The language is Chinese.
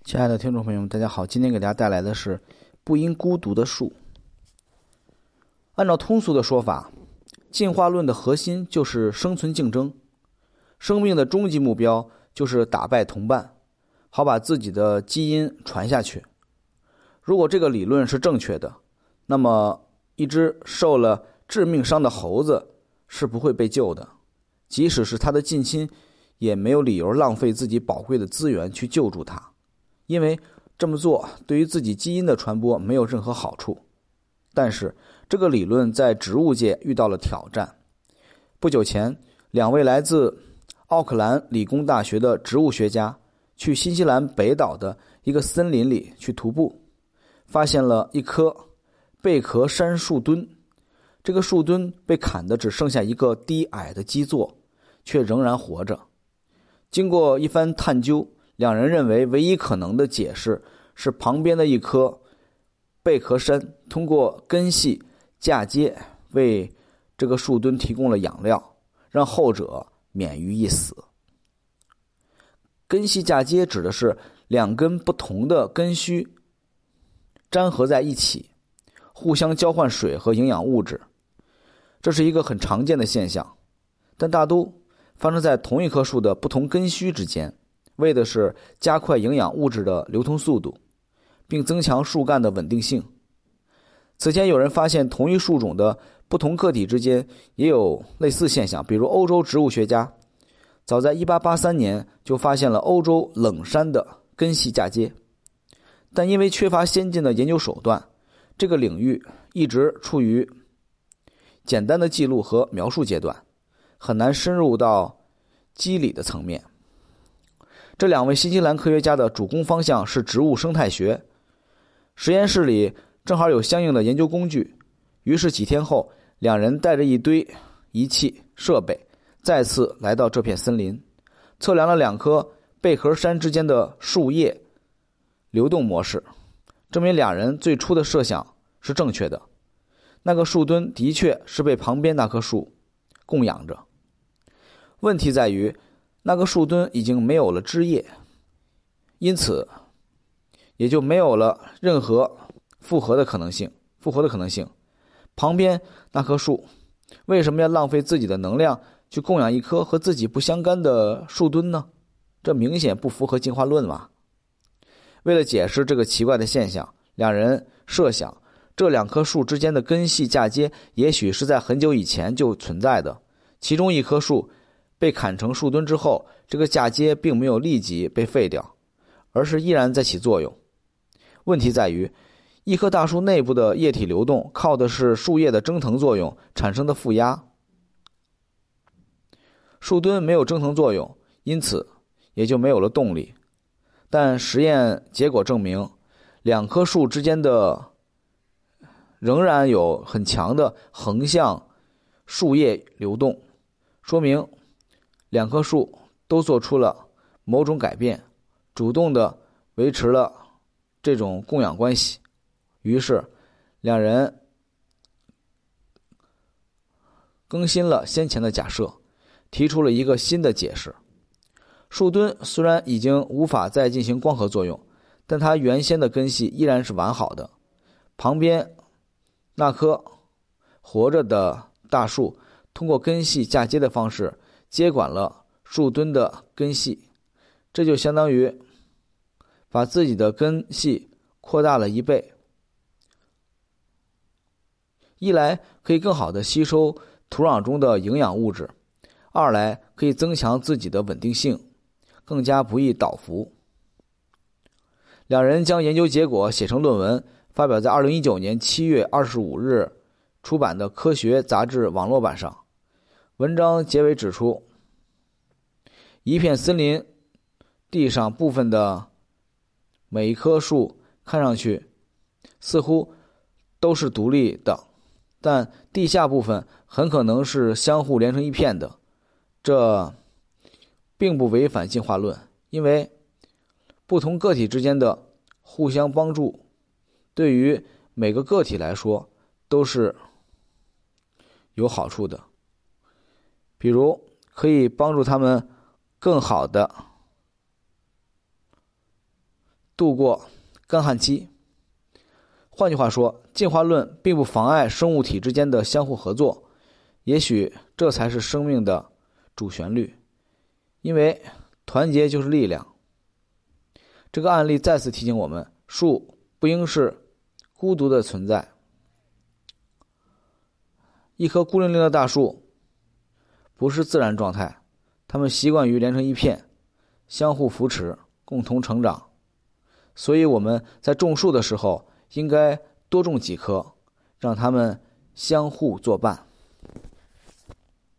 亲爱的听众朋友们，大家好，今天给大家带来的是不因孤独的树。按照通俗的说法，进化论的核心就是生存竞争，生命的终极目标就是打败同伴，好把自己的基因传下去。如果这个理论是正确的，那么一只受了致命伤的猴子是不会被救的，即使是他的近亲也没有理由浪费自己宝贵的资源去救助他，因为这么做对于自己基因的传播没有任何好处。但是这个理论在植物界遇到了挑战。不久前，两位来自奥克兰理工大学的植物学家去新西兰北岛的一个森林里去徒步，发现了一棵贝壳杉树墩。这个树墩被砍得只剩下一个低矮的基座，却仍然活着。经过一番探究，两人认为唯一可能的解释是旁边的一棵贝壳杉通过根系嫁接为这个树墩提供了养料，让后者免于一死。根系嫁接指的是两根不同的根须粘合在一起，互相交换水和营养物质。这是一个很常见的现象，但大都发生在同一棵树的不同根须之间，为的是加快营养物质的流通速度，并增强树干的稳定性。此前有人发现同一树种的不同个体之间也有类似现象，比如欧洲植物学家早在1883年就发现了欧洲冷杉的根系嫁接，但因为缺乏先进的研究手段，这个领域一直处于简单的记录和描述阶段，很难深入到机理的层面。这两位新西兰科学家的主攻方向是植物生态学，实验室里正好有相应的研究工具，于是几天后，两人带着一堆仪器设备再次来到这片森林，测量了两棵贝壳杉之间的树叶流动模式，证明两人最初的设想是正确的。那个树墩的确是被旁边那棵树供养着。问题在于那个树墩已经没有了枝叶，因此也就没有了任何复活的可能性。旁边那棵树为什么要浪费自己的能量去供养一棵和自己不相干的树墩呢？这明显不符合进化论嘛。为了解释这个奇怪的现象，两人设想这两棵树之间的根系嫁接也许是在很久以前就存在的，其中一棵树被砍成树墩之后，这个嫁接并没有立即被废掉，而是依然在起作用。问题在于，一棵大树内部的液体流动靠的是树叶的蒸腾作用产生的负压，树墩没有蒸腾作用，因此也就没有了动力。但实验结果证明，两棵树之间的仍然有很强的横向树叶流动，说明两棵树都做出了某种改变，主动地维持了这种供养关系。于是两人更新了先前的假设，提出了一个新的解释。树墩虽然已经无法再进行光合作用，但它原先的根系依然是完好的。旁边那棵活着的大树通过根系嫁接的方式接管了树墩的根系，这就相当于把自己的根系扩大了1倍。一来可以更好地吸收土壤中的营养物质，二来可以增强自己的稳定性，更加不易倒伏。两人将研究结果写成论文，发表在2019年7月25日出版的科学杂志网络版上。文章结尾指出，一片森林地上部分的每一棵树看上去似乎都是独立的，但地下部分很可能是相互连成一片的。这并不违反进化论，因为不同个体之间的互相帮助对于每个个体来说都是有好处的，比如可以帮助他们更好的度过干旱期。换句话说，进化论并不妨碍生物体之间的相互合作，也许这才是生命的主旋律，因为团结就是力量。这个案例再次提醒我们，树不应是孤独的存在。一棵孤零零的大树不是自然状态，它们习惯于连成一片，相互扶持，共同成长。所以我们在种树的时候，应该多种几棵，让它们相互作伴。